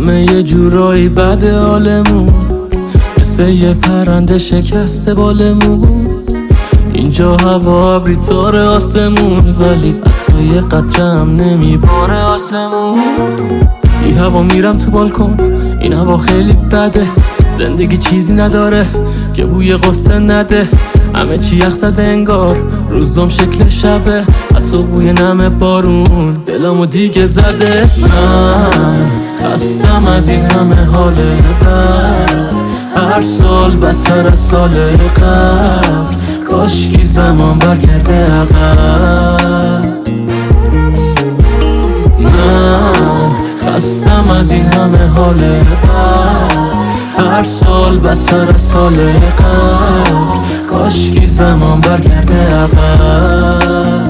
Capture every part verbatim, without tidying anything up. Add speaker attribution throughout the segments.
Speaker 1: همه یه جورایی بد حالمون، مثل یه پرنده شکسته بالمون. اینجا هوا ابری تاره آسمون، ولی حتی یه قطره هم نمیباره آسمون. این هوا میرم تو بالکن، این هوا خیلی بده. زندگی چیزی نداره که بوی قصه نده. همه چی یخ زده انگار، روزم شکل شبه. حتی بوی نم بارون دلمو دیگه زده. من خستم از این همه حال بد، هر سال بدتر از سال قبل. کاشکی زمان برگرده عقب. من خستم از این همه حال بد، هر سال بدتر از سال قبل. کاشکی زمان برگرده عقب.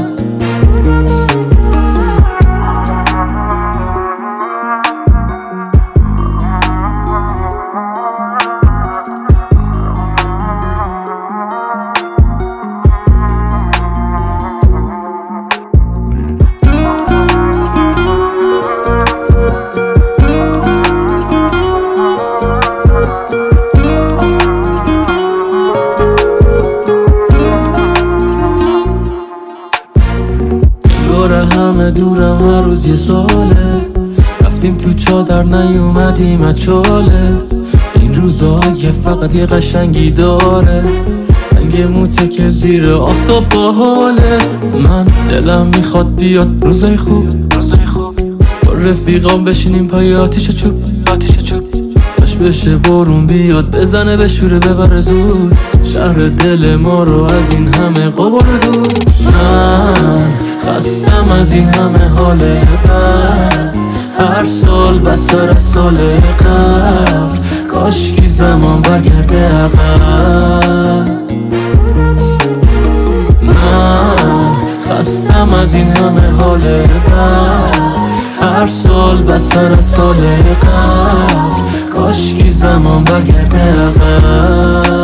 Speaker 1: همه دورم هر روز یه ساله، رفتیم تو چادر نیومدیم از چاله. این روزا یه فقط یه قشنگی داره، رنگ موته که زیر آفتاب باحاله. من دلم میخواد بیاد روزای خوب، روزای خوب با رفیقام بشینیم پای آتیش چوب، آتیش چوب. باش بشه بارون بیاد بزنه بشوره ببره زود، شهر دل ما رو از این همه قبار دور. من خستم از این همه حال بد، هر سال بدتر از سال قبل. کاشکی زمان برگرده عقب. من خستم از این همه حال بد، هر سال بدتر از سال قبل. کاشکی زمان برگرده عقب.